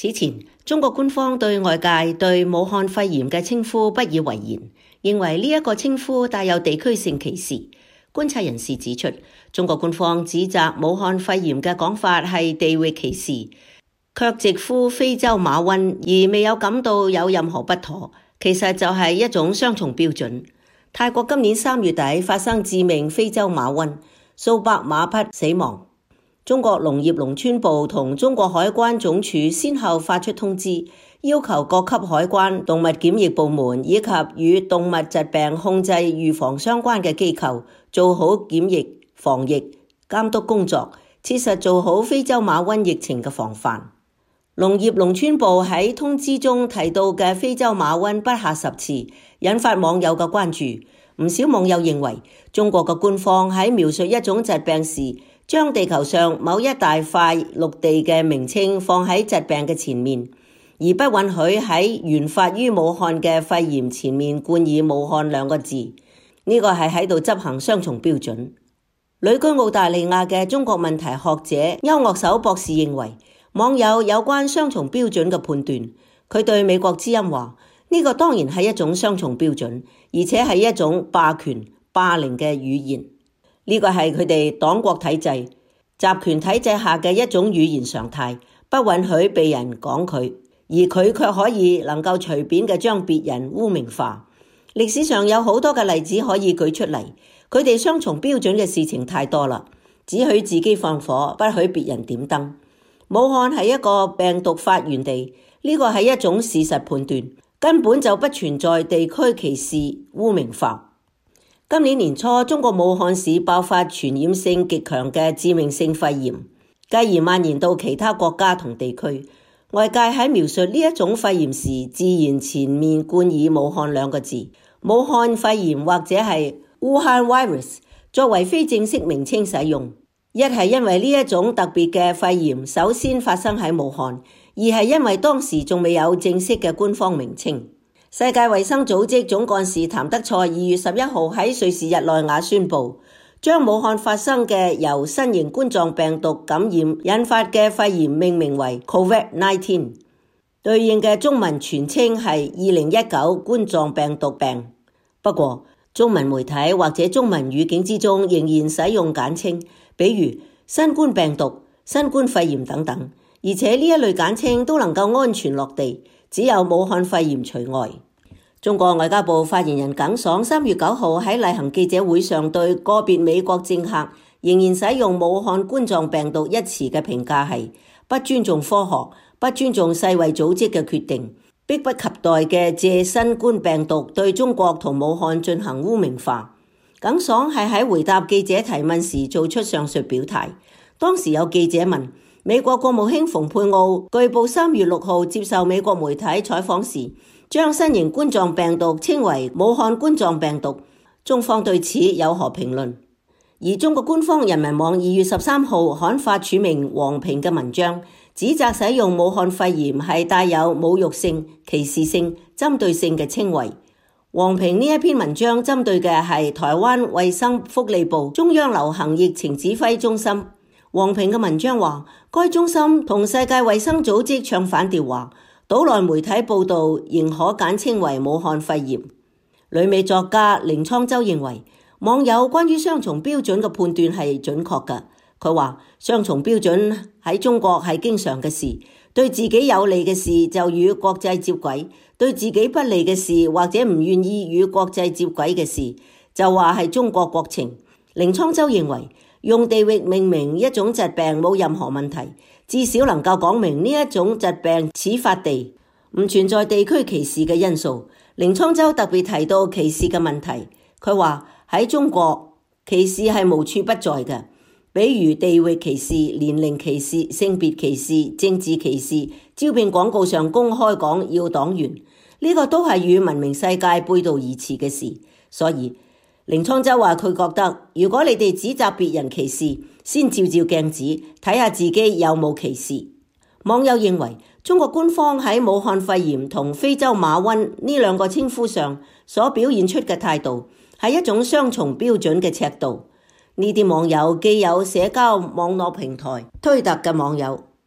此前，中國官方對外界對武漢肺炎嘅稱呼不以為然，認為呢一個稱呼帶有地區性歧視。觀察人士指出，中國官方指責武漢肺炎嘅講法係地域歧視，卻直呼非洲馬瘟，而未有感到有任何不妥，其實就係一種雙重標準。泰國今年3月底發生致命非洲馬瘟，數百馬匹死亡。中國農業農村部同中國海關總署先後發出通知，要求各級海關、動物檢疫部門以及與動物疾病控制預防相關嘅機構做好檢疫、防疫、監督工作，切實做好非洲馬瘟疫情嘅防範。農業農村部喺通知中提到嘅非洲馬瘟不下10次，引發網友嘅關注。唔少網友認為，中國嘅官方喺描述一種疾病時，將地球上某一大塊陸地嘅名稱放喺疾病嘅前面，而不允許喺原發於武漢嘅肺炎前面冠以武漢2個字。呢個係喺度執行雙重標準。旅居澳大利亞嘅中國問題學者邱岳守博士認為，網友有關雙重標準嘅判斷，佢對美國之音話：呢個當然係一種雙重標準，而且係一種霸權、霸凌嘅語言。呢個係佢哋黨國體制、集權體制下嘅一種語言常態，不允許被人講佢，而佢卻可以能夠隨便嘅將別人污名化。歷史上有好多嘅例子可以舉出嚟，佢哋雙重標準嘅事情太多啦，只許自己放火，不許別人點燈。武漢係一個病毒發源地，呢個係一種事實判斷，根本就不存在地區歧視、污名化。今年年初，中國武漢市爆發傳染性極強嘅致命性肺炎，繼而蔓延到其他國家同地區。外界喺描述呢一種肺炎時，自然前面冠以武漢2個字，武漢肺炎或者係 Wuhan virus 作為非正式名稱使用。一係因為呢一種特別嘅肺炎首先發生喺武漢，二係因為當時仲未有正式嘅官方名稱。世界衛生組織總幹事譚德塞2月11號喺瑞士日內瓦宣布，將武漢發生嘅由新型冠狀病毒感染引發嘅肺炎命名為 COVID-19， 對應嘅中文全稱係2019冠狀病毒病。不過，中文媒體或者中文語境之中仍然使用簡稱，比如新冠病毒、新冠肺炎等等，而且呢一類簡稱都能夠安全落地，只有武漢肺炎除外。中國外交部發言人耿爽3月9號喺例行記者會上對個別美國政客仍然使用武漢冠狀病毒一詞嘅評價係不尊重科學、不尊重世衛組織嘅決定，迫不及待嘅借新冠病毒對中國同武漢進行污名化。耿爽係喺回答記者提問時做出上述表態。當時有記者問，美國國務卿蓬佩奧據報3月6號接受美國媒體採訪時，將新型冠狀病毒稱為武漢冠狀病毒，中方對此有何評論？而中國官方人民網2月13號刊發署名黃平嘅文章，指責使用武漢肺炎係帶有侮辱性、歧視性、針對性嘅稱謂。黃平呢一篇文章針對嘅係台灣衛生福利部中央流行疫情指揮中心。黃平嘅文章話，該中心同世界衛生組織唱反調話，島內媒體報道仍可簡稱為武漢肺炎。旅美作家凌滄洲認為，網友關於雙重標準嘅判斷係準確嘅。佢話，雙重標準喺中國係經常嘅事，對自己有利嘅事就與國際接軌，對自己不利嘅事或者唔願意與國際接軌嘅事，就話係中國國情。凌滄洲認為，用地域命名一種疾病冇任何問題，至少能夠講明呢一種疾病始發地，唔存在地區歧視嘅因素。凌滄洲特別提到歧視嘅問題，佢話喺中國歧視係無處不在嘅，比如地域歧視、年齡歧視、性別歧視、政治歧視，招聘廣告上公開講要黨員，呢個都係與文明世界背道而馳嘅事。所以凌滄洲話佢覺得，如果你哋指責別人歧視，先照照鏡子睇下自己有冇歧視。網友認為，中國官方喺武漢肺炎同非洲馬瘟呢2個稱呼上所表現出嘅態度，係一種雙重標準嘅尺度。呢啲網友既有社交網絡平台推特嘅網友，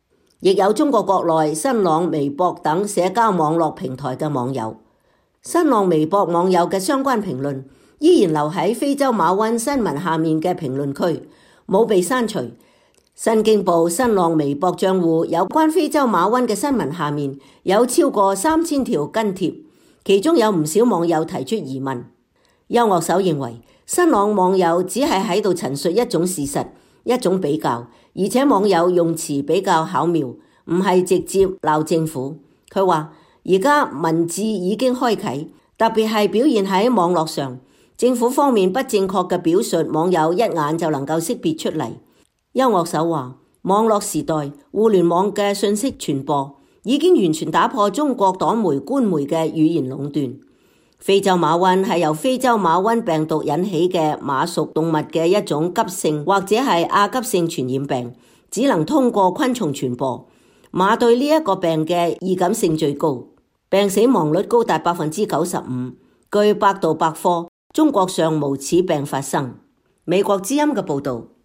亦有中國國內新浪微博等社交網絡平台嘅網友。新浪微博網友嘅相關評論依然留喺非洲馬瘟新聞下面嘅評論區，冇被刪除。新京報新浪微博賬戶有關非洲馬瘟嘅新聞下面有超過3000條跟帖，其中有唔少網友提出疑問。邱樂手認為新浪網友只係喺度陳述一種事實，一種比較，而且網友用詞比較巧妙，唔係直接鬧政府。佢話而家文字已經開啟，特別係表現喺網絡上，政府方面不正確嘅表述，網友一眼就能夠識別出嚟。邱樂手話，網絡時代，互聯網嘅信息傳播已經完全打破中國黨媒官媒嘅語言壟斷。非洲馬瘟係由非洲馬瘟病毒引起嘅馬屬動物嘅一種急性或者係亞急性傳染病，只能通過昆蟲傳播。馬對呢一個病嘅易感性最高，病死亡率高達95%。據百度百科，中國尚無此病發生。美國之音嘅報導。